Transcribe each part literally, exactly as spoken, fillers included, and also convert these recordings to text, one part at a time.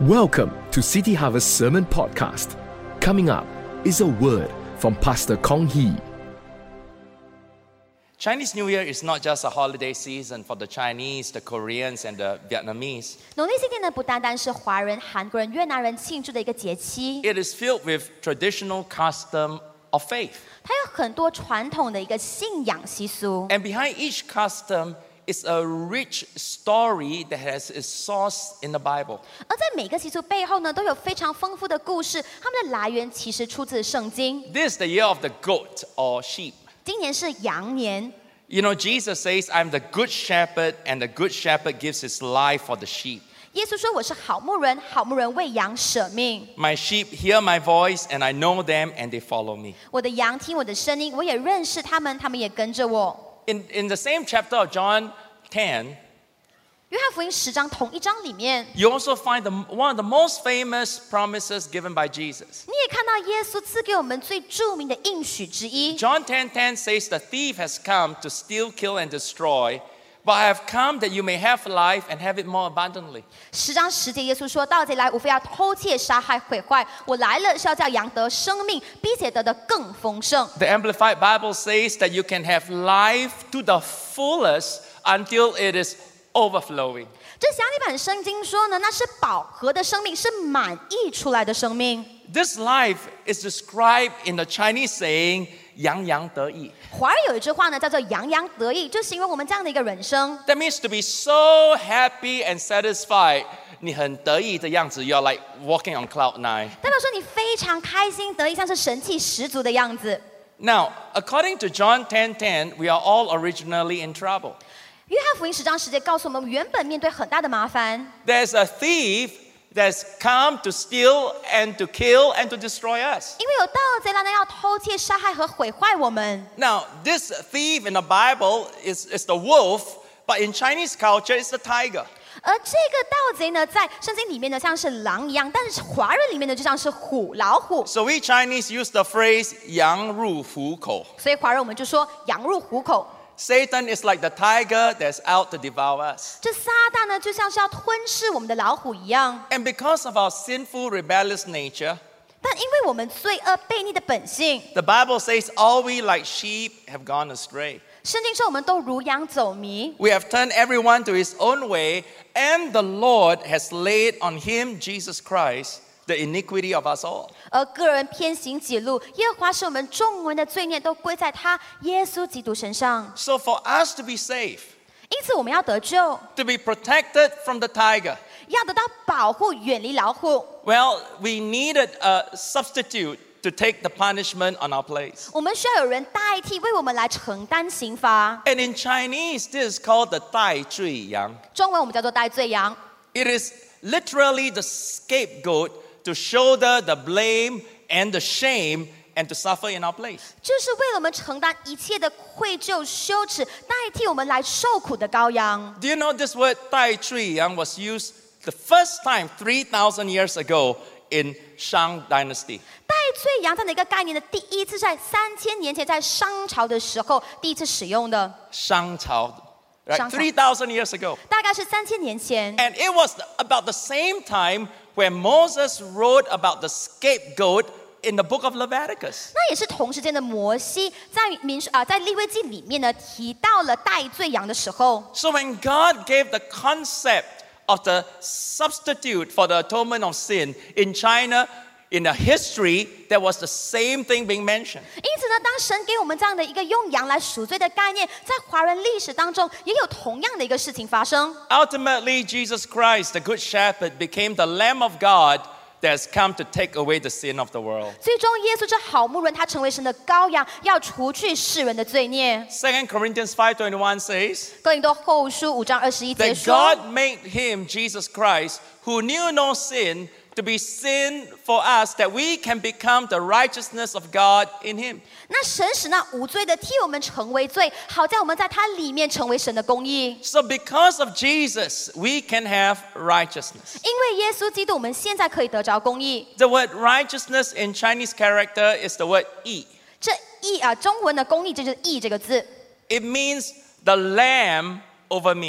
Welcome to City Harvest Sermon Podcast. Coming up is a word from Pastor Kong Hee. Chinese New Year is not just a holiday season for the Chinese, the Koreans, and the Vietnamese. 农历新年呢，不单单是华人、韩国人、越南人庆祝的一个节期， It is filled with traditional custom of faith. 它有很多传统的一个信仰习俗。 And behind each custom is a rich story that has its source in the Bible. 而在每个习俗背后呢，都有非常丰富的故事，它们的来源其实出自圣经。 This is the year of the goat or sheep. 今年是羊年， You know, Jesus says, I'm the good shepherd, and the good shepherd gives his life for the sheep. 耶稣说：“我是好牧人，好牧人为羊舍命。 My sheep hear my voice, and I know them, and they follow me. 我的羊听我的声音，我也认识他们，他们也跟着我。” In, in the same chapter of John ten, 约翰福音十章同一章里面， you also find the, one of the most famous promises given by Jesus. 你也看到耶稣赐给我们最著名的应许之一。 John ten ten says, the thief has come to steal, kill, and destroy, but I have come that you may have life and have it more abundantly. 十章十节，耶稣说：“盗贼来，无非要偷窃、杀害、毁坏。我来了，是要叫羊得生命，并且得的更丰盛。” The Amplified Bible says that you can have life to the fullest until it is overflowing. 这详理版圣经说呢，那是饱和的生命，是满溢出来的生命。 This life is described in the Chinese saying, 洋洋得意. 华人有一句话呢，叫做“洋洋得意”，就形容我们这样的一个人生。 That means to be so happy and satisfied. 你很得意的样子, you're like walking on cloud nine. 代表说你非常开心得意，像是神气十足的样子。 Now, according to John ten ten, we are all originally in trouble. 约翰福音十章十节告诉我们，原本面对很大的麻烦。 There's a thief that's come to steal and to kill and to destroy us. 因为有盗贼来呢，要偷窃、杀害和毁坏我们。 Now, this thief in the Bible is, is the wolf, but in Chinese culture, it's the tiger. 而这个盗贼呢，在圣经里面呢，像是狼一样，但是华人里面呢，就像是虎、老虎。 So we Chinese use the phrase 羊入虎口. 所以华人我们就说羊入虎口。 Satan is like the tiger that's out to devour us. 这撒旦呢，就像是要吞噬我们的老虎一样。 And because of our sinful, rebellious nature, 但因为我们罪恶悖逆的本性， the Bible says all we like sheep have gone astray. 圣经说我们都如羊走迷， We have turned everyone to his own way, and the Lord has laid on him, Jesus Christ, the iniquity of us all. 而个人偏行己路，耶和华使我们众人的罪孽都归在他耶稣基督身上。 So for us to be safe, 因此我们要得救， to be protected from the tiger, 要得到保护，远离老虎。 well, we needed a substitute to take the punishment on our place. 我们需要有人代替，为我们来承担刑罚。 And in Chinese, this is called the 代罪羊. 中文我们叫做代罪羊。 It is literally the scapegoat to shoulder the blame and the shame and to suffer in our place. 就是为了我们承担一切的愧疚、羞耻，代替我们来受苦的羔羊。 Do you know this word 代罪羊 was used the first time three thousand years ago in Shang Dynasty? 代罪羊这样的一个概念呢，第一次在三千年前，在商朝的时候第一次使用的， Shang Chao, right? 商朝。 three thousand years ago. 大概是三千年前。 And it was about the same time when Moses wrote about the scapegoat in the book of Leviticus. 那也是同时间的摩西在民啊、在利未记里面呢提到了代罪羊的时候， So when God gave the concept of the substitute for the atonement of sin in China, in the history, there was the same thing being mentioned. 因此呢，当神给我们这样的一个用羊来赎罪的概念，在华人历史当中也有同样的一个事情发生。 Ultimately, Jesus Christ, the Good Shepherd, became the Lamb of God that has come to take away the sin of the world. 最终，耶稣这好牧人，他成为神的羔羊，要除去世人的罪孽。 Second Corinthians five twenty-one says 哥林多后书五章二十一节 that 说 God made him, Jesus Christ, who knew no sin, to be sin for us, that we can become the righteousness of God in him. 那神使那无罪的替我们成为罪，好在我们在他里面成为神的公义。 So because of Jesus, we can have righteousness. 因为耶稣基督，我们现在可以得着公义。 The word righteousness in Chinese character is the word yi. 这义啊，中文的公义，这就是义这个字。 It means the lamb over me.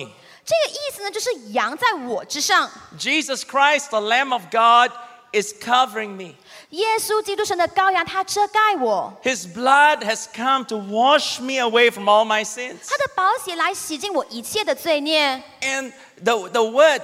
这个意思呢，就是羊在我之上。 Jesus Christ, the Lamb of God, is covering me. 耶稣基督神的羔羊，他遮盖我， His blood has come to wash me away from all my sins. 他的宝血来洗净我一切的罪孽。 And the, the word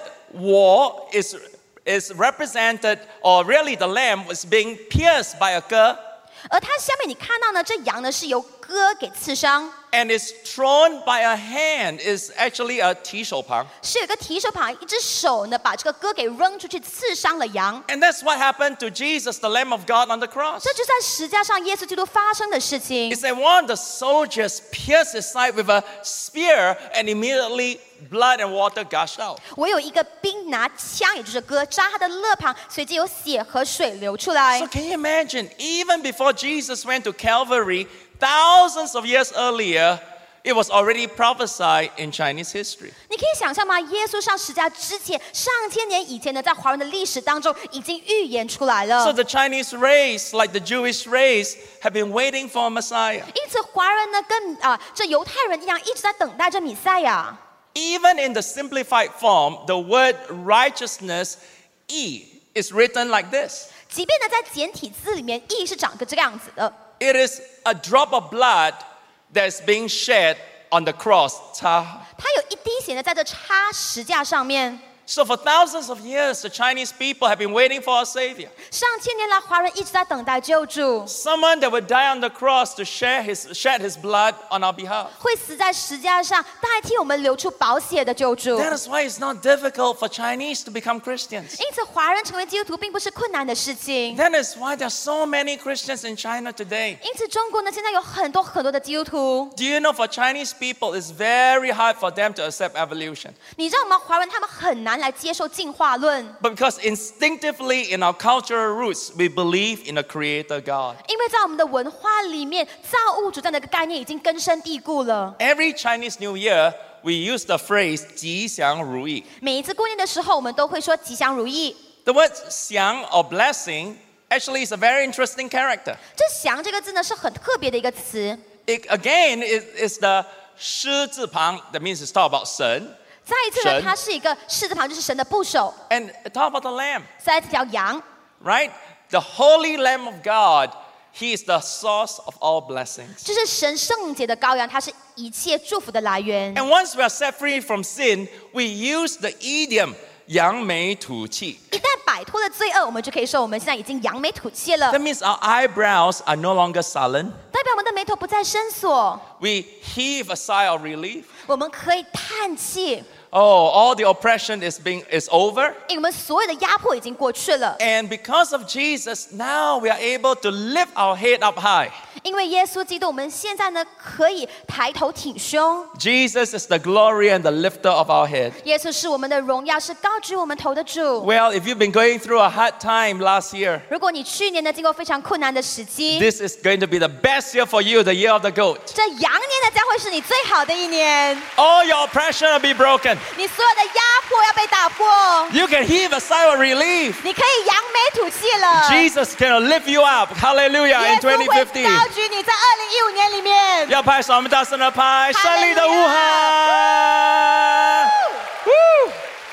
war is, is represented, or really the lamb was being pierced by a cur. 而它下面你看到呢，这羊呢是由割给刺伤， And is thrown by a hand is actually a 提手旁. 是有一个提手旁，一只手呢把这个割给扔出去，刺伤了羊。 And that's what happened to Jesus, the Lamb of God, on the cross. 这就在十架上耶稣基督发生的事情 It's that one of the soldiers pierced his side with a spear, and immediately blood and water gushed out. 我有一个兵拿枪，也就是割扎他的肋旁，随即有血和水流出来 So。can you imagine, even before Jesus went to Calvary, thousands of years earlier, it was already prophesied in Chinese history. 你可以想象吗？耶稣上十架之前，上千年以前呢，在华人的历史当中已经预言出来 So 了。 the Chinese race, like the Jewish race, have been waiting for a Messiah. 因此，华人呢跟啊、这犹太人一样，一直在等待着弥赛亚。 Even in the simplified form, the word righteousness, "yi," is written like this. 即便呢在简体字里面，义是长个这个样子的。 It is a drop of blood that's being shed on the cross. 擦。 它有一滴血呢在这插石架上面。 So for thousands of years, the Chinese people have been waiting for a savior. 上千年来，华人一直在等待救主， Someone that would die on the cross to share his, shed his blood on our behalf. 会死在石架上，代替我们流出宝血的救主。 That is why it's not difficult for Chinese to become Christians. 因此，华人成为基督徒并不是困难的事情。 That is why there are so many Christians in China today. 因此，中国呢现在有很多很多的基督徒。 Do you know for Chinese people, it's very hard for them to accept evolution. 你知道吗？华人他们很难来接受进化论， But because instinctively in our cultural roots, we believe in a creator God. 因为在我们的文化里面，造物主这样的一个概念已经根深蒂固了。 Every Chinese New Year, we use the phrase 吉祥如意. 每一次过年的时候，我们都会说吉祥如意。 The word 祥 or blessing actually is a very interesting character. 这祥这个字呢是很特别的一个词。 It, again, is, is the 狮字旁, that means it's talk about 神. 再一次呢， 神它是一个狮字旁，就是神的部首。 And it talk about the lamb, 再一次条羊， right? The holy Lamb of God, he is the source of all blessings. 这是神圣洁的羔羊，它是一切祝福的来源。 And once we are set free from sin, we use the idiom 扬眉吐气. 一旦摆脱了罪恶，我们就可以说我们现在已经扬眉吐气了， That means our eyebrows are no longer sullen. 代表我们的眉头不再深锁， We heave a sigh of relief. 我们可以叹气， Oh, all the oppression is being is over. 因为我们所有的压迫已经过去了。 And because of Jesus, now we are able to lift our head up high. 因为耶稣基督，我们现在呢可以抬头挺胸。 Jesus is the glory and the lifter of our head. 耶稣是我们的荣耀，是高举我们头的主。 Well, if you've been going through a hard time last year, 如果你去年呢经过非常困难的时期， this is going to be the best year for you, the year of the goat. 这羊年呢将会是你最好的一年， All your oppression will be broken. 你所有的压迫要被打破， You can heave a sigh of relief. 你可以扬眉吐气了。 Jesus can lift you up. Hallelujah 耶 in 稣会 twenty fifteen. 高举你在二零一五年里面。 要拍手，我们大声的拍，胜利的呼喊。Woo!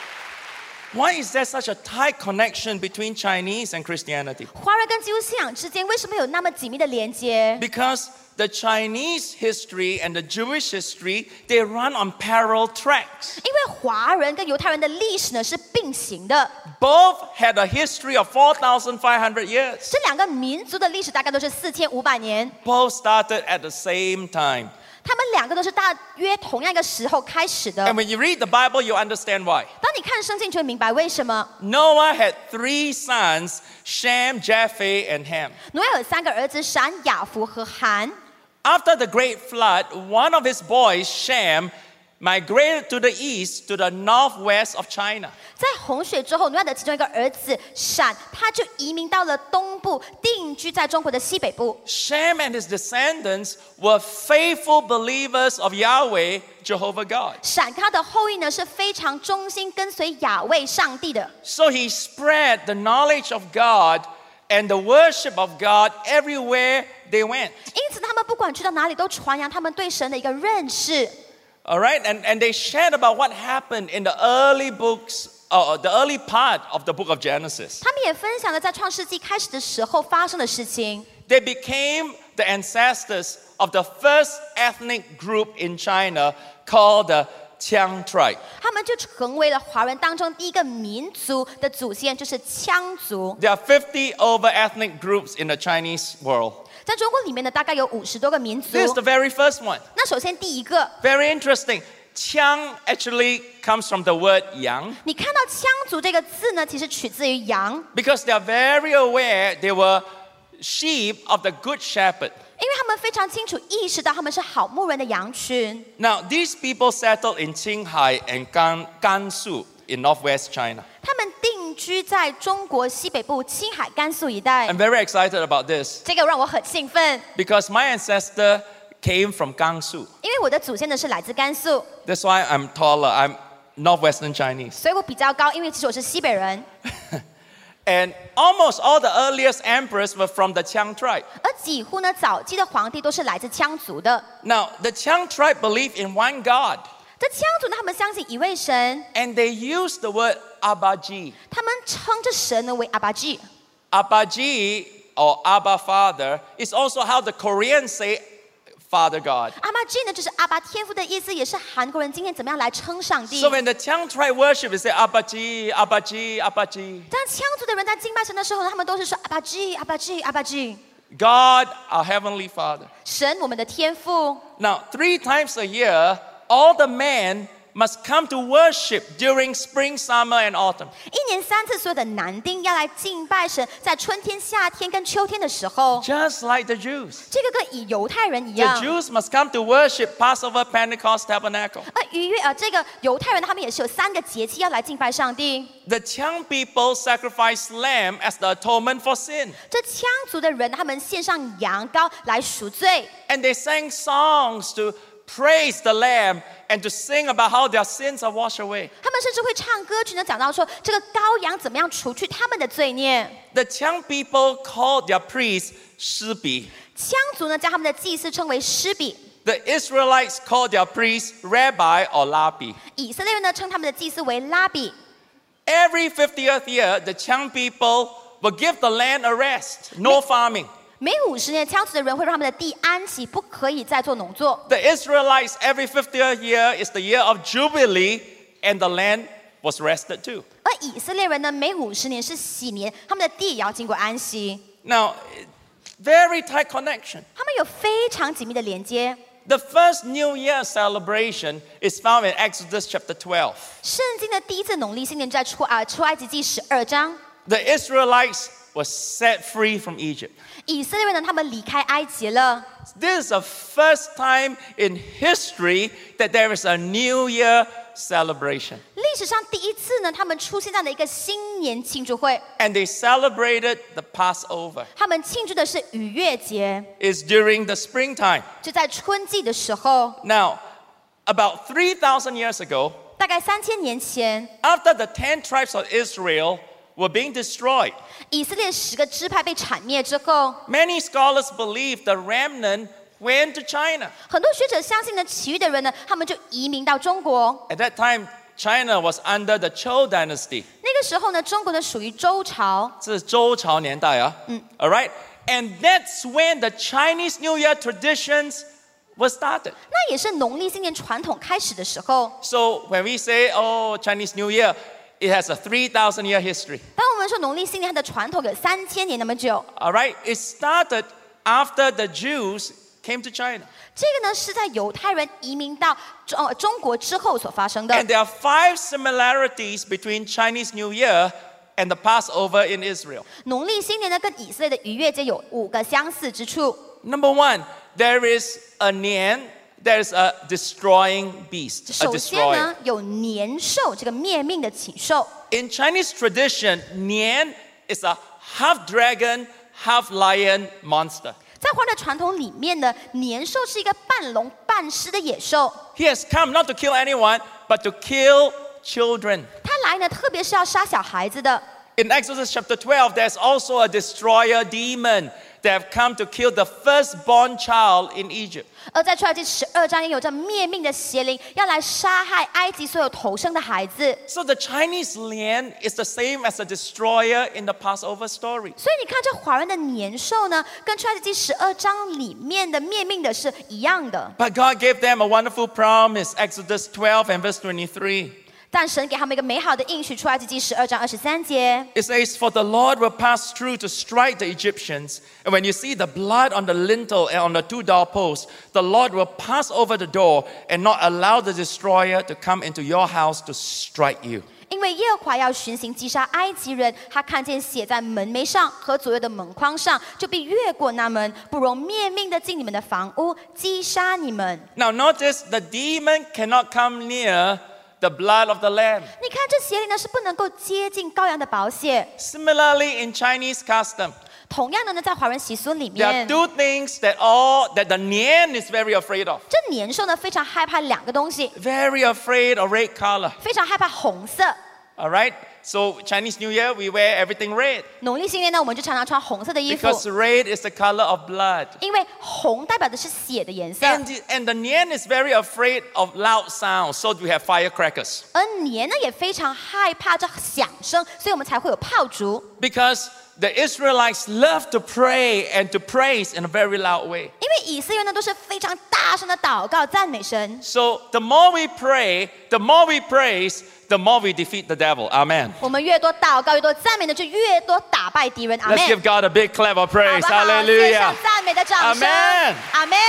Why is there such a tight connection between Chinese and Christianity? 华人跟基督信仰之间为什么有那么紧密的连接？ Because the Chinese history and the Jewish history, they run on parallel tracks. 因为华人跟犹太人的历史呢是并行的， Both had a history of four thousand five hundred years. 这两个民族的历史大概都是四千五百年， Both started at the same time. 他们两个都是大约同样一个时候开始的。 And when you read the Bible, you understand why. 当你看圣经，就会明白为什么 Noah had three sons, Shem, Japheth, and Ham. 挪亚有三个儿子闪、雅弗和含。 After the great flood, one of his boys, Shem, migrated to the east to the northwest of China. 在洪水之后，挪亚的其中一个儿子闪，他就移民到了东部，定居在中国的西北部。 Shem and his descendants were faithful believers of Yahweh, Jehovah God. 闪跟他的后裔呢是非常忠心跟随亚卫上帝的， So he spread the knowledge of God and the worship of God everywhere they went. 因此他们不管去到哪里都传扬他们对神的一个认识。 All right, and, and they shared about what happened in the early books, uh, the early part of the book of Genesis. 他们也分享了在创世纪开始的时候发生的事情。 They became the ancestors of the first ethnic group in China called the Qiang tribe. 他们就成为了华人当中第一个民族的祖先，就是羌族。 There are fifty over ethnic groups in the Chinese world. 在中国里面呢，大概有五十多个民族。 This is the very first one. 那首先第一个， Very interesting. Qiang actually comes from the word yang 你看到羌族这个字呢，其实取自于羊， because they are very aware they were sheep of the good shepherd. 因为他们非常清楚意识到他们是好牧人的羊群。 Now, these people settled in Qinghai and Gan- Gansu in northwest China. 他们定居在中国西北部青海、甘肃一带。 I'm very excited about this 这个让我很兴奋， because my ancestor came from Gansu. 因为我的祖先呢是来自甘肃， That's why I'm taller. I'm northwestern Chinese. 所以我比较高，因为其实我是西北人。 And almost all the earliest emperors were from the Qiang tribe. 而几乎呢，早期的皇帝都是来自羌族的。 Now, the Qiang tribe believed in one God, 这羌族呢，他们相信一位神， and they used the word Abaji. 他们称这神呢为阿巴吉。 Abaji or Abba Father is also how the Koreans say Father God. 阿巴吉呢，就是阿巴天父的意思，也是韩国人今天怎么样来称上帝。 So when the Qiang tribe worship, they say Abaji, Abaji, Abaji. 当羌族的人在敬拜神的时候呢，他们都是说阿巴吉、阿巴吉、阿巴吉， God, our heavenly Father. 神我们的天父。 Now, three times a year, all the men must come to worship during spring, summer, and autumn. 一年三次，所有的男丁要来敬拜神，在春天、夏天跟秋天的时候， Just like the Jews. 这个跟以犹太人一 The 样。 Jews must come to worship Passover, Pentecost, Tabernacle. 而逾越呃，这个犹太人他们也是有三个节气要来敬拜上帝。 The Qiang people sacrifice lamb as the atonement for sin. 这羌族的人，他们献上羊羔来赎罪， And they sang songs to praise the lamb and to sing about how their sins are washed away. 他们甚至会唱歌曲呢，讲到说这个羔羊怎么样除去他们的罪孽。 The Qiang people called their priests Shibi. 羌族呢，将他们的祭司称为师比； The Israelites called their priests Rabbi or Labi. 以色列人呢，称他们的祭司为拉比。 Every fiftieth year, the Qiang people will give the land a rest, no farming. 每五十年，羌族的人会让他们的地安息，不可以再做农作。 The Israelites, every fiftieth year is the year of Jubilee, and the land was rested too. 而以色列人呢，每五十年是喜年，他们的地也要经过安息。 Now, very tight connection. 他们有非常紧密的连接。 The first New Year celebration is found in Exodus chapter twelve. 圣经的第一次农历新年在出啊出埃及记十二章， The Israelites were set free from Egypt. 以色列人呢，他们离开埃及了。 This is the first time in history that there is a New Year celebration. 历史上第一次呢，他们出现这样的一个新年庆祝会， And they celebrated the Passover. 他们庆祝的是逾越节， It's during the springtime. 就在春季的时候， Now, about three thousand years ago, 大概三千年前， after the ten tribes of Israel were being destroyed, 以色列十个支派被铲灭之后， many scholars believe the remnant went to China. 很多学者相信呢，其余的人呢，他们就移民到中国。 At that time, China was under the Zhou dynasty. 那个时候呢，中国呢属于周朝， 这是周朝年代啊。All right? And that's when the Chinese New Year traditions were started. 那也是农历新年传统开始的时候。 So when we say, oh, Chinese New Year, it has a three thousand year history. 当我们说农历新年，它的传统有三千年那么久。 All right? It started after the Jews came to China. 这个呢是在犹太人移民到中呃中国之后所发生的。 And there are five similarities between Chinese New Year and the Passover in Israel. 农历新年呢跟以色列的逾越节有五个相似之处。 Number one, there is a Nian, there is a destroying beast, a 首先 destroyer. 呢有年兽这个灭命的禽兽。 In Chinese tradition, Nian is a half dragon, half lion monster. 在华人的传统里面呢，年兽是一个半龙半狮的野兽。 He has come not to kill anyone, but to kill children. 他来呢，特别是要杀小孩子的。 In Exodus chapter twelve, there's also a destroyer demon they have come to kill the firstborn child in Egypt. 而在出埃及十二章也有这灭命的邪灵，要来杀害埃及所有头生的孩子。 So the Chinese lian is the same as the destroyer in the Passover story. 所以你看，这华人的年兽呢，跟出埃及记十二章里面的灭命的是一样的。 But God gave them a wonderful promise, Exodus twelve and verse twenty-three. 但神给他们一个美好的应许，出埃及记十二章二十三节。 It says, "For the Lord will pass through to strike the Egyptians, and when you see the blood on the lintel and on the two doorposts, the Lord will pass over the door and not allow the destroyer to come into your house to strike you." 因为耶和华要巡行击杀埃及人，他看见血在门楣上和左右的门框上，就必越过那门，不容灭命的进你们的房屋，击杀你们。 Now notice the demon cannot come near the blood of the lamb. 你看这邪灵呢是不能够接近羔羊的宝血。 Similarly, in Chinese custom, 同样的呢，在华人习俗里 there are 面， two things that all that the Nian is very afraid of. 这年兽呢非常害怕两个东西， Very afraid of red color. 非常害怕红色。 All right? So Chinese New Year, we wear everything red 农历新年呢，我们就常常穿红色的衣服， because red is the color of blood. 因为红代表的是血的颜色。 And the, and the Nian is very afraid of loud sounds, so we have firecrackers. 而年呢也非常害怕这响声，所以我们才会有炮竹。 Because the Israelites love to pray and to praise in a very loud way. 因为以色列呢都是非常大声的祷告赞美神， So the more we pray, the more we praise, the more we defeat the devil. Amen. 我们越多祷告越多赞美呢，就越多打败敌人。阿 Let's 门。 give God a big clap of 好 praise. 不好？献 Hallelujah. 上赞美的掌声。 Amen. 阿门。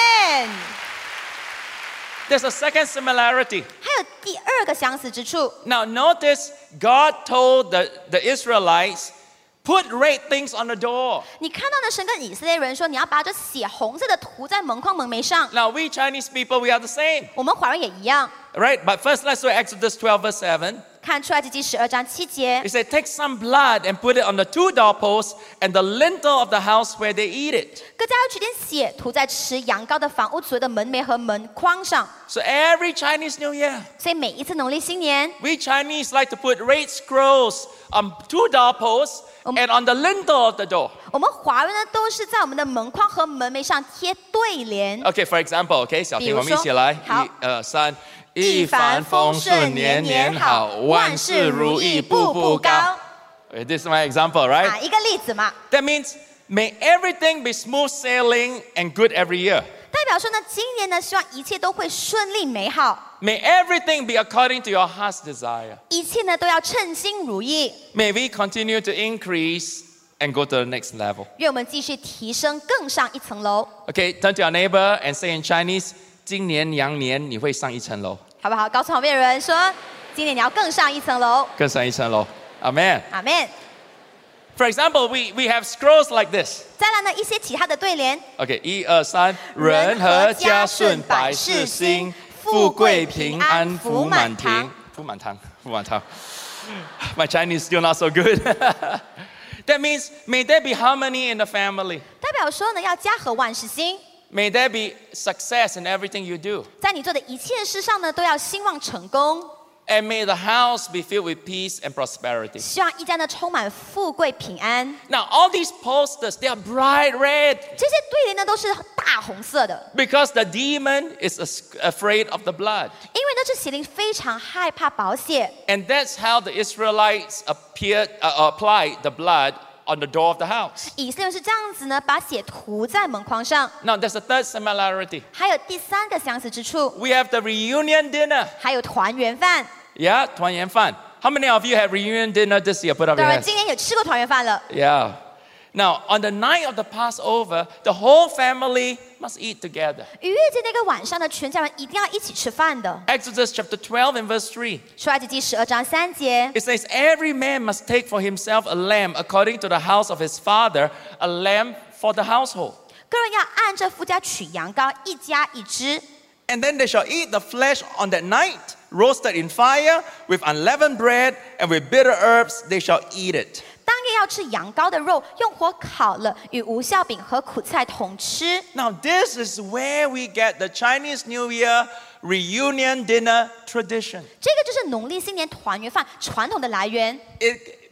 There's a second similarity. 还有第二个相似之处。 Now notice God told the, the Israelites, put red things on the door. 你看到呢，神跟以色列人说，你要把这血红色的涂在门框门楣上。 Now we Chinese people, we are the same. 我们华人也一样。 Right? But first let's look at Exodus twelve verse seven. 看出埃及记十二章七节 It，said, take some blood and put it on the two doorposts and the lintel of the house where they eat it. 各家要取点血涂在吃羊羔的房屋左右的门楣和门框上。 So every Chinese New Year, 所以每一次农历新年， we Chinese like to put red scrolls on two doorposts and on the lintel of the door. 我们华人呢都是在我们的门框和门楣上贴对联。 Okay, for example, okay, 小婷，我们一起来， 好。 一二三，一帆风顺，年年好，万事如意，步步高。Okay, this is my example, 啊， right? 一个例子嘛， That means may everything be smooth sailing and good every year. 代表说呢，今年呢希望一切都会顺利美好， May everything be according to your heart's desire. 一切呢都要称心如意。 May we continue to increase and go to the next level. 愿我们继续提升，更上一层楼， Okay, turn to your neighbor and say in Chinese, 今年羊年你会上一层楼， 好不好？告诉旁边的人说，今年你要更上一层楼。 更上一层楼。Amen. 阿门。 For example, we, we have scrolls like this. 再来呢，一些其他的对联， Okay, 一二三，人和家顺，百事兴，富贵平安，福满堂，福满堂，福满堂。My Chinese still not so good. That means may there be harmony in the family. 代表说呢，要家和万事兴， May there be success in everything you do. 在你做的一切事上呢，都要兴旺成功。 And may the house be filled with peace and prosperity. 希望一家呢充满富贵平安。 Now, all these posters, they are bright red 这些对联呢都是大红色的， because the demon is as- afraid of the blood. 因为呢这邪灵非常害怕宝血， And that's how the Israelites appeared, uh, applied the blood on the door of the house. 以色列人是这样子呢，把血涂在门框上。 Now, there's a third similarity. 还有第三个相似之处， We have the reunion dinner. 还有团圆饭。 Yeah, 团圆饭. How many of you have reunion dinner this year? Put up 当 your 然， hands. 今年有吃过团圆饭了。 Yeah. Now, on the night of the Passover, the whole family must eat together. 逾越节那个晚上呢，全家人一定要一起吃饭的。 Exodus chapter twelve and verse three. 出埃及记十二章三节， It says, every man must take for himself a lamb according to the house of his father, a lamb for the household. 个人要按着夫家取羊羔，一家一只。 And then they shall eat the flesh on that night, roasted in fire, with unleavened bread, and with bitter herbs they shall eat it. 当夜要吃羊羔的肉，用火烤了，与无酵饼和苦菜同吃。 Now, this is where we get the Chinese New Year reunion dinner tradition. 这个就是农历新年团圆饭传统的来源。 It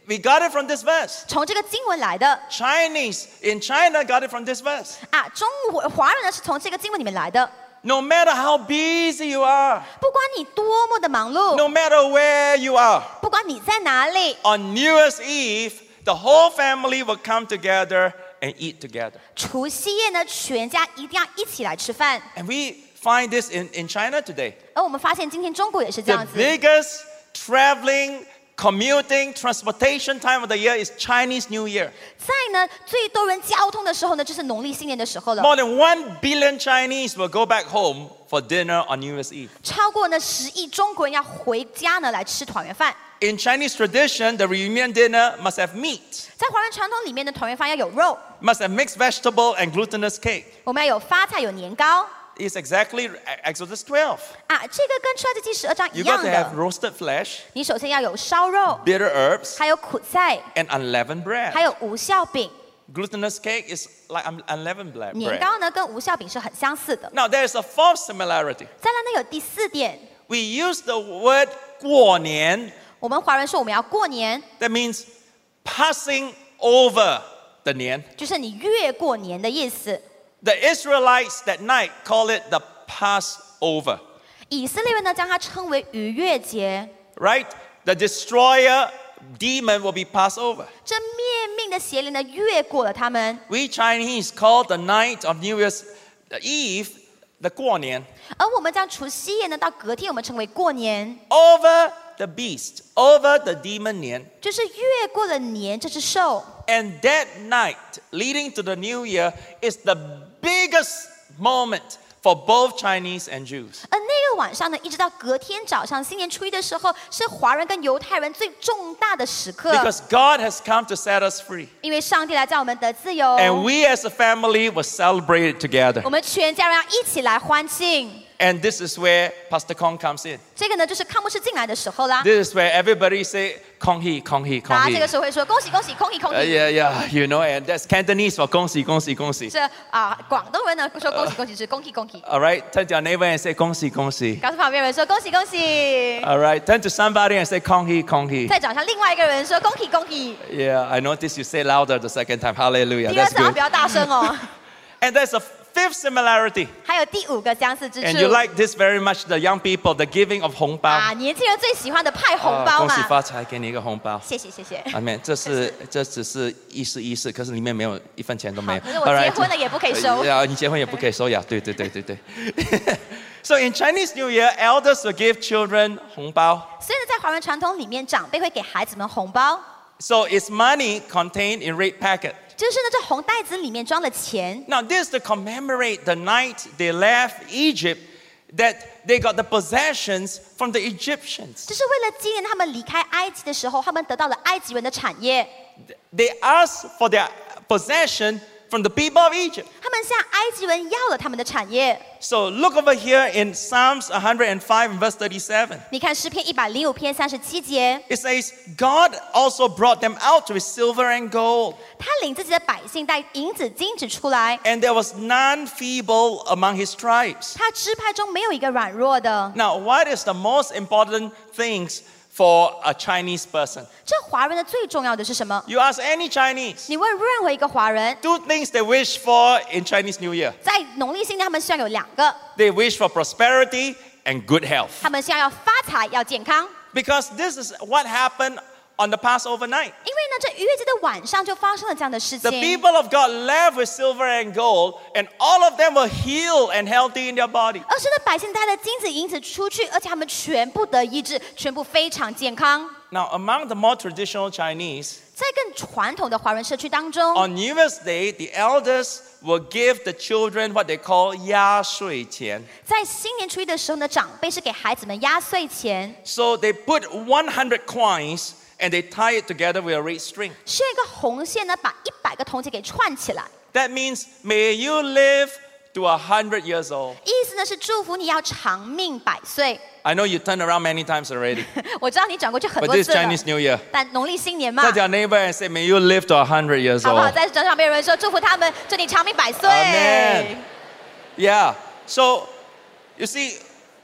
we got it from this verse. 从这个经文来的 Chinese in China got it from this verse. 啊，中国华人呢是从这个经文里面来的。 No matter how busy you are, 不管你多么的忙碌， no matter where you are, 不管你在哪里， on New Year's Eve, the whole family will come together and eat together. 除夕夜呢，全家一定要一起来吃饭。 And we find this in, in China today. 而我们发现今天中国也是这 The 样子。 biggest traveling, commuting, transportation time of the year is Chinese New Year. 在呢最多人交通的时候呢，就是农历新年的时候了。 More than one billion Chinese will go back home for dinner on New Year's Eve. 超过呢十亿中国人要回家呢来吃团圆饭。 In Chinese tradition, the reunion dinner must have meat, 在华人传统里面的团圆饭要有肉， must have mixed vegetable and glutinous cake. 我们要有发菜有年糕 It's exactly Exodus twelve. 啊，这个跟出埃及记十二章一 You 样 got to have 的。 roasted flesh, 你首先要有烧肉， bitter herbs, 还有苦菜， and unleavened 还 bread. 有无酵饼。 Glutinous cake is like un- unleavened ble- 年 bread. 糕呢跟无酵饼是很相似的。 Now, there's a fourth similarity. 再来呢有第四点， We use the word 过年, 我们华人说我们要过年， that means passing over the 年. 就是你越过年的意思。 The Israelites that night call it the Passover, 以色列人呢将它称为逾越节， right? The destroyer demon will be passed over. 这灭命的邪灵呢越过了他们。 We Chinese call the night of New Year's Eve the 过年, 而我们将除夕夜呢到隔天我们称为过年， over the beast, over the demon 年. 就是越过了年这只兽。 And that night leading to the new year is the biggest moment for both Chinese and Jews. 而那个晚上呢，一直到隔天早上新年初一的时候，是华人跟犹太人最重大的时刻， Because God has come to set us free. 因为上帝来叫我们得自由， And we as a family will celebrate it together. 我们全家人要一起来欢庆。 And this is where Pastor Kong comes in. 这个呢，就是康牧师进来的时候啦。 This is where everybody say, Kong Hee, Kong Hee, 大 Kong 家这个 Hee. 时候会说恭喜恭喜，空喜空 Uh, 喜。 yeah, yeah, you know, and that's Cantonese for 恭喜恭喜恭喜. 这啊，广东人呢说恭喜恭喜是恭喜恭喜， All right, turn to your neighbor and say 恭喜恭喜. 告诉旁边人说恭喜恭喜， All right, turn to somebody and say 空 Hee, 空 Hee. 再找上另外一个人说恭喜恭喜。 Yeah, I noticed you say louder the second time. Hallelujah. 第二 That's 次好像 good. 比较大声哦。 And there's a fifth similarity. 还有第五个相似之 And you 处 like this very much, the young people, the giving of 红包. 啊，年轻人最喜欢的派红包恭喜嘛。 发财，给你一个红包。 谢谢谢谢。 Amen. 这是这只是意思意思，可是里面没有一分钱都没有。 好可是我结婚了也不可以收。 呀，你结婚也不可以收呀。对对对对对。So in Chinese New Year, elders will give children 红包. 所以呢，在华人传统里面，长辈会给孩子们红包， So it's money contained in red packet. 就是呢，这红袋子里面装了钱。 Now this to commemorate the night they left Egypt, that they got the possessions from the Egyptians. 这是为了纪念他们离开埃及的时候，他们得到了埃及人的产业。 They asked for their possession from the people of Egypt. 他们向埃及人要了他们的产业。 So look over here in Psalms one hundred five and verse thirty-seven. 你看诗篇一百零五篇三十七节， It says, God also brought them out with silver and gold, 他领自己的百姓带银子、金子出来， and there was none feeble among his tribes. 他支派中没有一个软弱的。 Now, what is the most important things for a Chinese person? 这华人的最重要的是什么？ You ask any Chinese, 你问任何一个华人， two things they wish for in Chinese New Year. 在农历新年他们希望有两个， They wish for prosperity and good health. 他们希望要发财、要健康。 Because this is what happened on the Passover night. 因为呢，这逾越节的晚上就发生了这样的事 The 情。 people of God left with silver and gold, and all of them were healed and healthy in their body. 而神的百姓带了金子、银子出去，而且他们全部得医治，全部非常健康。 Now, among the more traditional Chinese, 在更传统的华人社区当中， on New Year's Day, the elders will give the children what they call 压岁钱. 在新年初一的时候呢，长辈是给孩子们压岁钱， So they put one hundred coins and they tie it together with a red string. 是用一个红线呢，把一百个铜钱给串起来。 That means, may you live to a hundred years old. 意思呢是祝福你要长命百岁。 I know you turned around many times already, 我知道你转过去很 but 多 this 次了， Chinese New Year, 但农历新年嘛， tell your neighbor and say, may you live to a hundred years 好不好？ old. 在转场别人说祝福他们，祝你长命百岁。 Amen. Yeah. So, you see,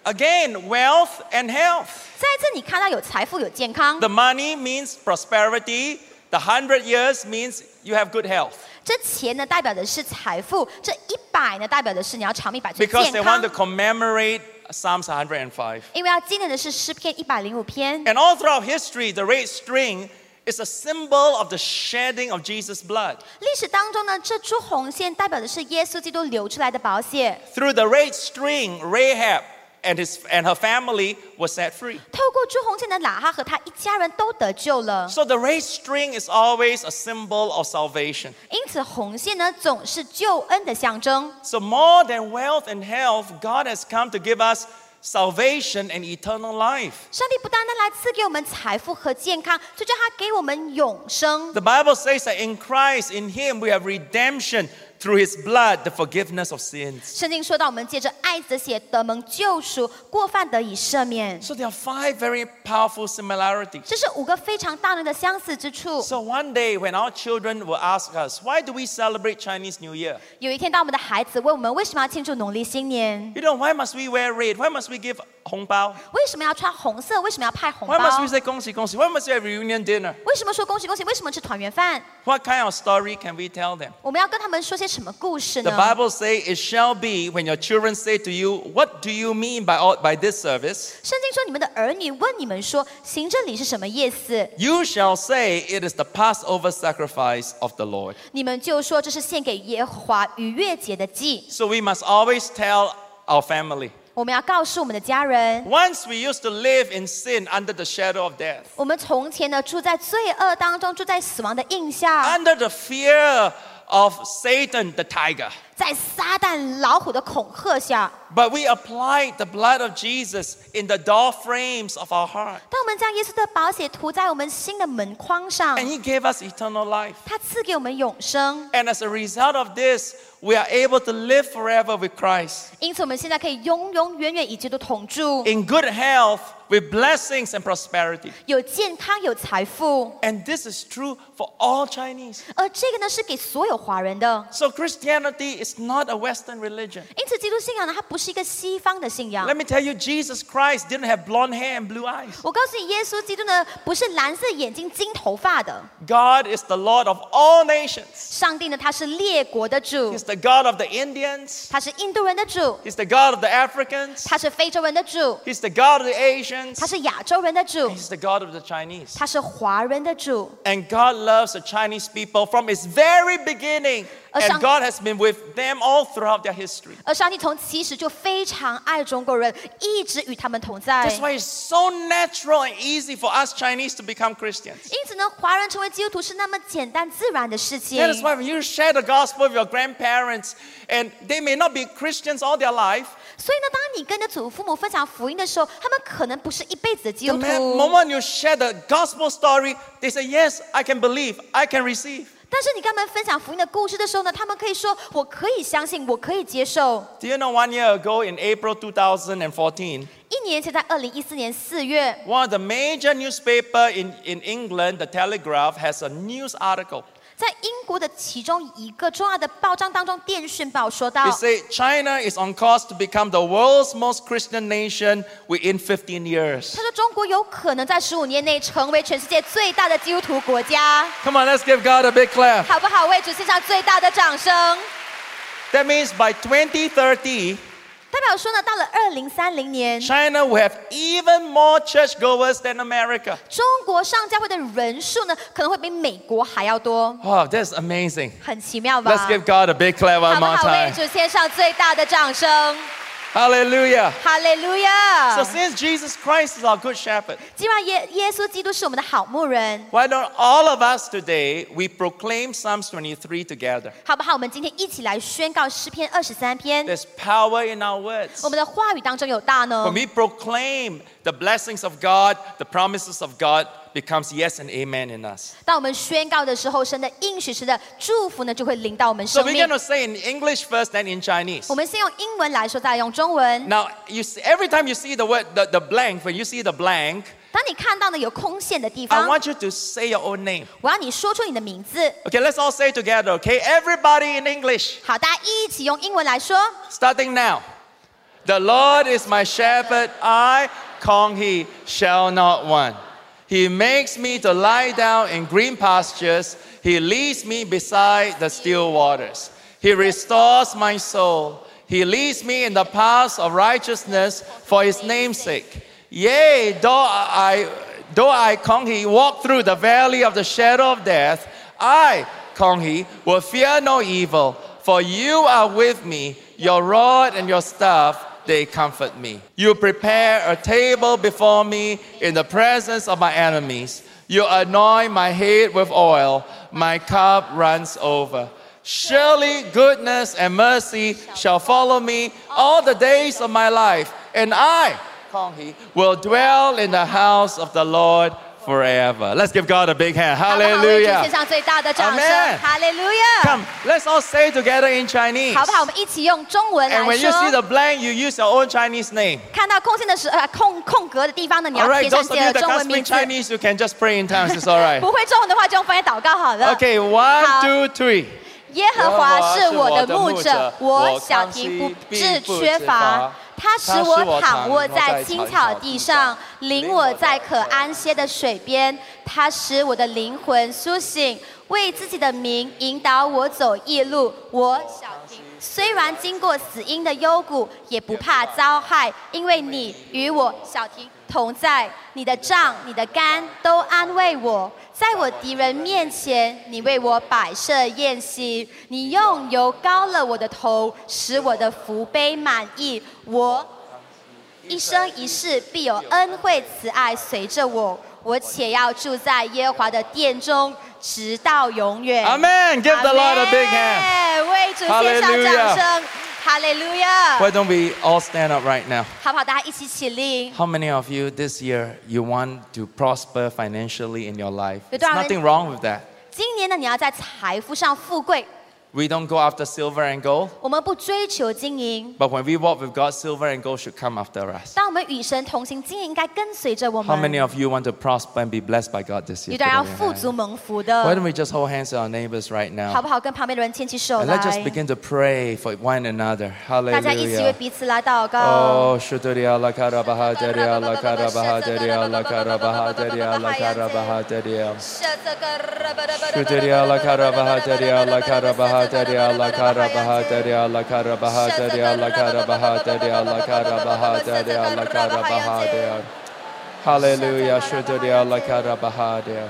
again, wealth and health. 再一次，你看到有财富、有健康。 The money means prosperity. The hundred years means you have good health. 这钱呢，代表的是财富；这一百呢，代表的是你要长命百岁、 Because 健 they 康 want to。commemorate Psalms one hundred five. 因为要纪念的是诗篇一百零五篇。 And all throughout history, the red string is a symbol of the shedding of Jesus' blood. 历史当中呢，这株红线代表的是耶稣基督流出来的宝血。 Through the red string, Rahab and his and her family were set free. 透过朱红线的喇哈和他一家人都得救了。 So the red string is always a symbol of salvation. 因此，红线呢总是救恩的象征。 So more than wealth and health, God has come to give us salvation and eternal life. 上帝不单单来赐给我们财富和健康，最终他给我们永生。 The Bible says that in Christ, in Him, we have redemption through His blood, the forgiveness of sins. 圣经说到，我们借着爱子的血得蒙救赎，过犯得以赦免。 So there are five very powerful similarities. 这是五个非常大人的相似之处。 So one day when our children will ask us, why do we celebrate Chinese New Year? 有一天，当我们的孩子问我们为什么要庆祝农历新年， You know, why must we wear red? Why must we give hong bao? 为什么要穿红色？为什么要派红 Why must 包 we？say 恭喜恭喜? Why must we have reunion dinner? 为什么说恭喜恭喜？为什么吃团圆饭？ What kind of story can we tell them? 我们要跟他们说些什么故事 The 呢？ Bible says it shall be when your children say to you, what do you mean by, all, by this service? 圣经说，你们的儿女问你们说，行这礼是什么意思？ You shall say it is the Passover sacrifice of the Lord. 你们就说这是献给耶和华逾越节的祭。 So we must always tell our family. 我们要告诉我们的家人， Once we used to live in sin under the shadow of death, 我们从前呢住在罪恶当中，住在死亡的印下， under the fear of Satan, the tiger. 在撒旦老虎的恐吓下。 But we applied the blood of Jesus in the door frames of our heart. 当我们将耶稣的宝血涂在我们心的门框上， And He gave us eternal life. 他赐给我们永生。 And as a result of this, we are able to live forever with Christ. 因此，我们现在可以永永远远与基督同住， In good health, with blessings and prosperity. 有健康，有财富。 And this is true for all Chinese. 而这个呢，是给所有华人的。 So Christianity is not a Western religion. 因此，基督信仰呢，它不是一个西方的信仰 Let。me tell you, Jesus Christ didn't have blonde hair and blue eyes. 我告诉你，耶稣基督呢，不是蓝色眼睛、金头发的。 God is the Lord of all nations. 上帝呢，他是列国的主， He's the God of the Indians. 他是印度人的主， He's the God of the Africans. 他是非洲人的主， He's the God of the Asians. 他是亚洲人的主， He's the God of the Chinese. 他是华人的主。 And God loves the Chinese people from its very beginning. And God has been with them all throughout their history. 而上帝从起始就非常爱中国人，一直与他们同在。 That's why it's so natural and easy for us Chinese to become Christians. 因此呢，华人成为基督徒是那么简单自然的事情。 That is why when you share the gospel with your grandparents, and they may not be Christians all their life, 所以呢，当你跟着祖父母分享福音的时候，他们可能不是一辈子的基 the 督 man- 徒。 moment you share the gospel story, they say, yes, I can believe, I can receive. 但是你跟他们分享福音的故事的时候呢，他们可以说：“我可以相信，我可以接受。 Do you know one year ago in April two thousand fourteen, ” 一年前，在二零一四年四月， one of the major newspaper in, in England, the Telegraph, has a news article. 在英国的其中一个重要的报章当中，《电讯报》说到 They，say China is on course to become the world's most Christian nation within fifteen years. 他说中国有可能在十五年内成为全世界最大的基督徒国家， Come on, let's give God a big clap. 好不好？为主献上最大的掌声。 That means by twenty thirty, 代表说呢，到了二零三零年， China will have even more churchgoers than America. 中国上教会的人数呢，可能会比美国还要多， Oh, that's amazing. 很奇妙吧？ Let's give God a big clap 好 one 不 more 好？为 time. 主献上最大的掌声。 Hallelujah. 哈利路亚 So！since Jesus Christ is our good shepherd, 既然耶耶稣基督是我们的好牧人， why don't all of us today, we proclaim Psalms twenty-three together? 好不好？我们今天一起来宣告诗篇二十三篇。 There's power in our words. 我们的话语当中有大呢 When。we proclaim the blessings of God, the promises of God becomes yes and amen in us. 当我们宣告的时候，神的应许、神的祝福呢，就会临到我们 So 生 we're 命 going。to say in English first, then in Chinese. 我们先用英文来说，再用中文。 Now, you see, every time you see the word, the, the blank, when you see the blank, 当你看到呢有空线的地 I 方， want you to say your own name. 我要你说出你的名字。 Okay, let's all say it together, okay? Everybody in English, 好，大家一起用英文来说。 starting now. The Lord is my shepherd, I, Kong Hee, shall not want. He makes me to lie down in green pastures. He leads me beside the still waters. He restores my soul. He leads me in the paths of righteousness for his name's sake. Yea, though I, though I, Kong Hee, walk through the valley of the shadow of death, I, Kong Hee, will fear no evil, for you are with me. Your rod and your staff, they comfort me. You prepare a table before me in the presence of my enemies. You anoint my head with oil. My cup runs over. Surely goodness and mercy shall follow me all the days of my life, and I, Kong Hee, will dwell in the house of the Lord forever. Let's give God a big hand. 好不好？为主 Hallelujah. 献上最大的掌声 Amen 哈利路亚！ Come, let's all say together in Chinese. 好不好？我们一起用中文 And 来 when you see 说。 the blank, you use your own Chinese name. 看到空线的时呃空空格的地方呢，你要 All right, 贴上 those 自 of 己 you 的 that 中 can't 文名 speak 字。 Chinese, you can just pray in tongues. It's all right. 不会中文的话，就用方言祷告好了。 Okay, one, 好 two, three. 耶和华是我的牧者，我小亭不致缺乏。他使我躺卧在青草地上，领我在可安歇的水边。他使我的灵魂苏醒，为自己的名引导我走义路。我小亭虽然经过死荫的幽谷，也不怕遭害，因为你与我小亭同在。你的杖、你的竿都安慰我。在我敌人面前，你为我摆设宴席，你用油膏了我的头，使我的福杯满溢。我一生一世必有恩惠慈爱随着我，我且要住在耶和华的殿中，直到永远。 Amen. Give the Lord a big hand. Amen 为主献上掌声，哈利路亚！ Why don't we all stand up right now? 好不好？大家一起起立。 How many of you this year you want to prosper financially in your life? 有 There's 多少人- nothing wrong with that. 今年呢，你要在财富上富贵。 We don't go after silver and gold, 我们不追求金银， but when we walk with God, silver and gold should come after us. 当我们与神同行，金银应该跟随着我 How 们。 many of you want to prosper and be blessed by God this year? 有的人要 Put up your 富 hand. 足蒙福 Why 的， don't we just hold hands to our neighbors right 好 now? 不好？跟旁边的人牵起手 And 来 let's，just begin to pray for one another. 大家一起为 Hallelujah. 彼此来祷告。 Oh, Shudriya la karabaha deriya la karabaha deriya la karabaha deriya la karabaha deriya. Shudriya la karabaha deriya la karabaha deriya la karabaha deriya la karabaha deriya la karabaha deriya la karabaha deriya la karabaha deriya. Hallelujah. Shudriya la karabaha deriya.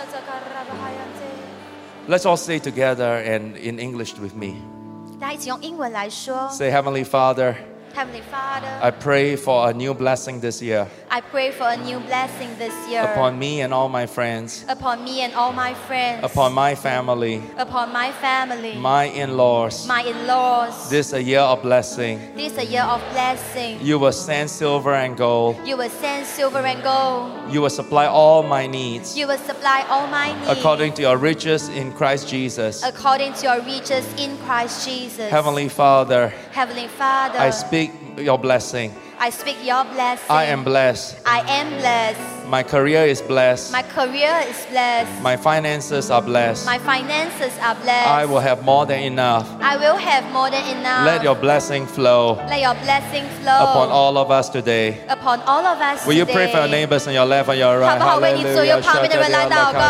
Let's all say together and in English with me. 大家一起用英文来说 Say, Heavenly Father, ：Heavenly Father, I pray for a new blessing this year I pray for a new blessing this year upon me and all my friends, upon me and all my friends, upon my family, upon my family, my in-laws. my in-laws. This a year of blessing. This is a year of blessing. You will send silver and gold. You will send silver and gold. You will supply all my needs You will supply all my needs according to your riches in Christ Jesus. according to your riches in Christ Jesus. Heavenly Father, Heavenly Father, I speak your blessing. I speak your blessing. I am blessed. I am blessed. My career is blessed. My career is blessed. My finances are blessed. My finances are blessed. I will have more than enough. I will have more than enough. Let your blessing flow Let your blessing flow upon all of us today. upon all of us Will you pray for your today. neighbors on your left and your 好 right? 不好？为你左右 Hallelujah. 旁边的人来祷告。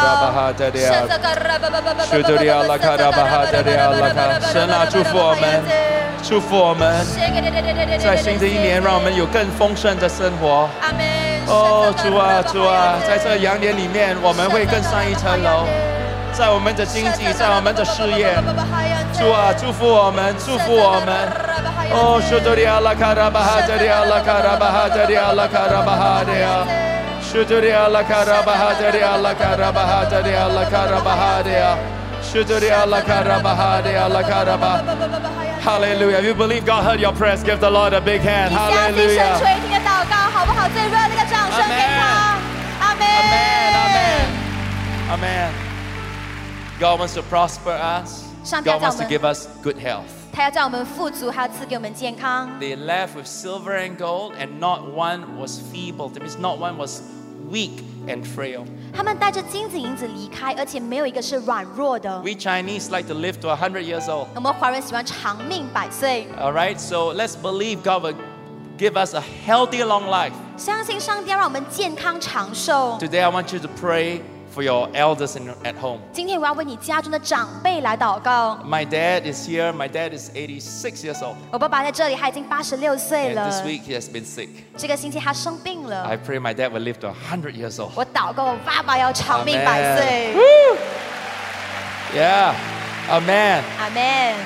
神啊，祝福我们，祝福我们，在新的一年，让我们有更丰盛的生活。 阿门。 哦，主啊，主啊，在这羊年里面，我们会更上一层楼，在我们的经济，在我们的事业。主啊，祝福我们，祝福我们。哦，苏多利亚拉卡拉巴哈德利亚拉卡拉巴哈德利亚拉卡拉巴哈德亚，苏多利亚拉卡拉巴哈德利亚拉卡拉巴哈德利亚拉卡拉巴哈德亚，苏多利亚拉卡拉巴哈德亚拉卡拉巴。Hallelujah. If you believe God heard your prayers, give the Lord a big hand. 你相信神 Hallelujah. 垂听的祷告，好不好？最热烈的掌声给他。阿门。 Amen. Amen. Amen. God wants to prosper us. 上帝要 God 叫我 wants to 们， give us good health. 他要叫我们富足，还要赐给我们健康。 They left with silver and gold, and not one was feeble. That means not one was weak and frail. 他们带着金子银子离开，而且没有一个是软弱的。 We Chinese like to live to one hundred years old. 我们华人喜欢长命百岁， All right, so let's believe God will give us a healthy long life. 相信上帝要让我们健康长寿。 Today I want you to pray for your elders in, at home. 今天我要为你家中的长辈来祷告。 My dad is here. My dad is eighty-six years old. 我爸爸在这里，他已经八十六岁 And this 了。 week he has been sick. 这个星期他生病了。 I pray my dad will live to one hundred years old. 我祷告我爸爸要长命百岁。 Yeah. Amen. 阿门。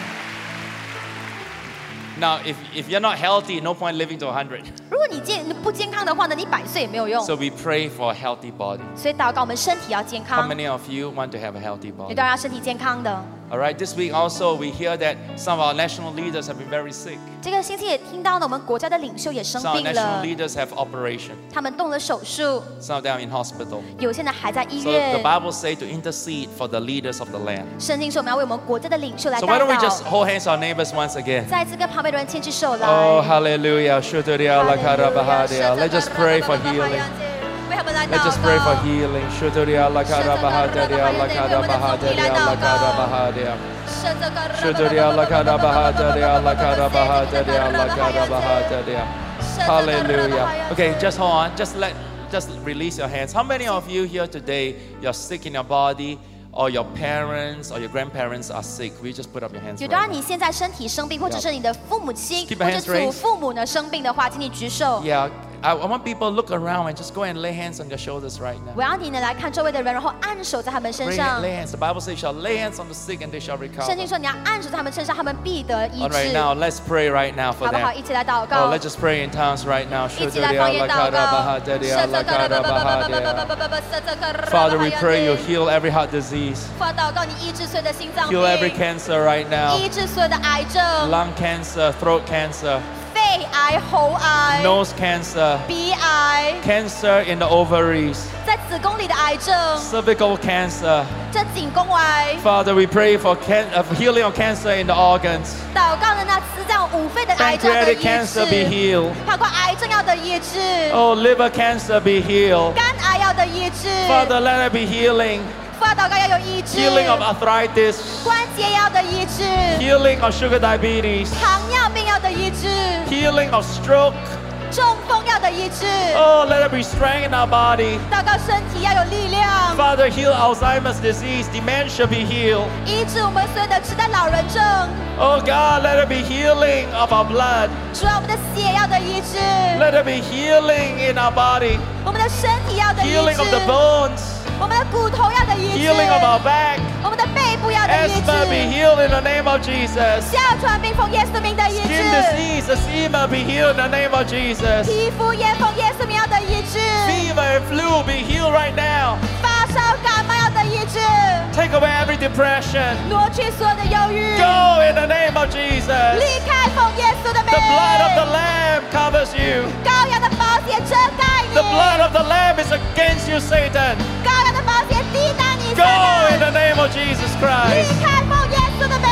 Now, if, if you're not healthy, no point living to one hundred. 如果你健不健康的话呢，你百岁也没有用。 So we pray for a healthy body. 所以祷告我们身体要健 How 康。 many of you want to have a healthy 有 body? 当然要身体健康的。 All right, this week also we hear that some of our national leaders have been very sick. 这个星期也听到呢，我们国家的领袖也生 Some of our 病 national 了， leaders have operation. 他们动了手术， Some of them are in hospital. 有些人还在医 So the 院。 Bible says to intercede for the leaders of the land. 圣经说我们要为我们国家的领袖来 So 代 why don't we just 祷。 hold hands to our neighbors once again? 再次跟旁边的人牵起手来。 Oh, hallelujah. Shuturia lakarabahadia. Let's just pray for healing. 为他们来 Let's 祷 just pray for 告。 healing. Shuturia lakarabahadia lakarabahadia lakarabahadia. Shuturia lakarabahadia lakarabahadia lakarabahadia. Hallelujah. Okay, just hold on. Just let, just release your hands. How many of you here today, you're sick in your body, or your parents or your grandparents are sick? We just put up your hands. 有 Right 当然 now. 你现在身体生病，或者是你的父母亲 Keep 或 your 者 hands 祖 raised. 父母呢生病的话，请你举手。 Yeah, I, I want people to look around and just go and lay hands on your shoulders right 我 now. 要你呢来看周围的人，然后按手在他们身 Lay, 上。 lay hands. The Bible says, "Shall lay hands on the sick and they shall 圣 recover." 经说你要按手在他们身上，他们必得医 All right, 治。 now let's pray right now for 好不好？ them. 一起来祷 Oh, 告。 let's just pray in tongues right now. 一起来方言祷告。 Father, we pray you heal every heart disease, 父啊，祷告你医治所有的心脏病， heal every cancer right now. 医治所有的癌症， Lung cancer, throat cancer, 肺癌、喉癌、 nose cancer, 鼻癌， cancer in the ovaries, 在子宫里的癌症， cervical cancer. 这颈宫癌。 Father, we pray for can- of healing of cancer in the organs. 祷告的那滋长五肺的癌症要得 Pancreatic 医 cancer be 治， healed. 包括癌症要得医治， Oh, liver cancer be healed. 肝癌要得医治。 Father, let there be healing. 父啊，祷告要有医治， Healing of arthritis. 关节要得医治， Healing of sugar diabetes. 糖尿病要得医治， Healing of stroke. 中风要得医治。 Oh, let there be strength in our body. 祷告身体要有力量， Father, heal Alzheimer's disease. Dementia be healed. 医治我们所有的痴呆老人症。 Oh God, let there be healing of our blood. 主啊，我们的血要得医治， Let there be healing in our body. 我们的身体要得医 Healing of the 治， bones. 我们的骨头要得医治， Healing of our back. 我们的背部要得医 Asthma be 治， healed in the name of Jesus. 哮喘病奉耶稣名的医 Skin 治， disease, eczema be healed in the name of Jesus. 皮肤炎奉耶稣名要得医治， Fever and flu be healed right now. 发烧感冒要得医治， Take away every depression. 挪去所有的忧郁， Go in the name of Jesus. 离开奉耶稣的名 The，blood of the Lamb covers you. 羔羊的宝血遮盖你， The blood of the Lamb is against you, Satan. 羔羊的宝血抵挡你， Go 撒 in 旦 the name of Jesus 离 Christ. 开奉耶稣的名。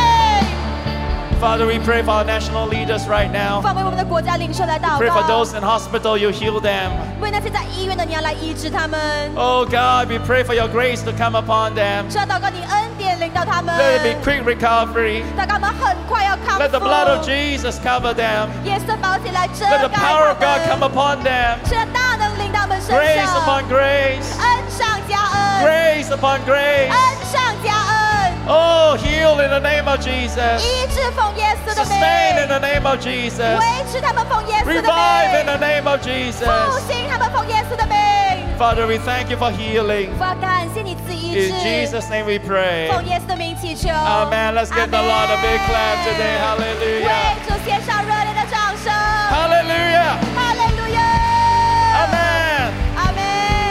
Father, we pray for our national leaders right now. 放为我们的国家领袖来祷 Pray for 告， those in hospital, you heal them. 为那些在医院的你要来医治他们。 Oh God, we pray for your grace to come upon them. 主要祷告你恩典领到他们， Let it be quick recovery. 祷告他们很快要康 Let the blood of 复。 Jesus cover them. 耶稣的宝血来遮 Let the 盖 power of 他 God 们， come upon them. 是大能领到他们身 Grace 上， upon grace. 恩上加恩， Grace upon grace. 恩上加恩， Oh, heal in the name of Jesus. 医治奉耶稣的 Sustain in 名， the name of Jesus. 维持他们奉耶稣的 Revive in 名， the name of 复 Jesus. 兴他们奉耶稣的名。 Father, we thank you for healing. 父啊，感谢你赐医 In 治， Jesus' name we pray. 奉耶稣的名祈求。 Amen. Let's give the Lord a big clap today. 为 Hallelujah. 主献上热烈的掌声。 Hallelujah. 哈利路亚。 Amen. 阿门。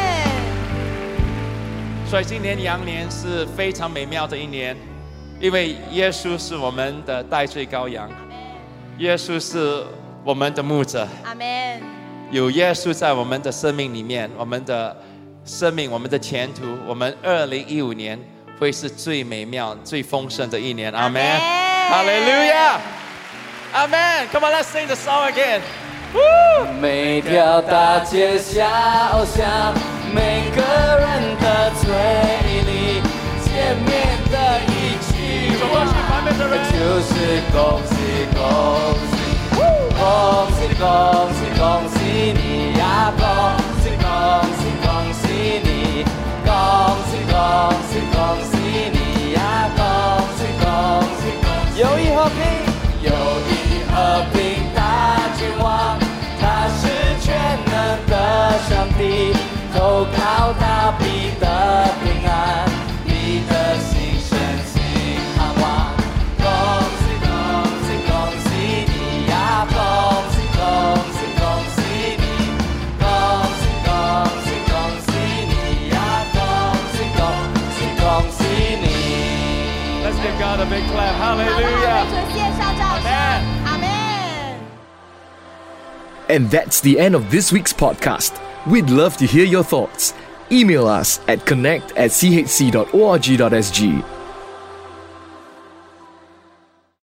所以今年羊年是非常美妙的一年，因为耶稣是我们的代罪羔羊，耶稣是我们的牧者， 阿门。 有耶稣在我们的生命里面，我们的生命，我们的前途，我们二零一五年会是最美妙、最丰盛的一年。阿门。Hallelujah. Amen. Come on, let's sing the song again. 每条大街小巷，每个人的嘴里，见面的一句话，就是恭喜恭喜，恭喜恭喜。 和平，有义和平大君王，他是全能的上帝，投靠他必得平安，必得心生心盼望。恭喜恭喜恭喜你呀！恭喜恭喜恭喜你！恭喜恭喜恭喜你呀！恭喜恭喜恭喜你！ Let's give God a big clap. 好不好？ Hallelujah. 为主献上掌声。阿门。 And that's the end of this week's podcast. We'd love to hear your thoughts. Email us at connect at c h c dot org dot s g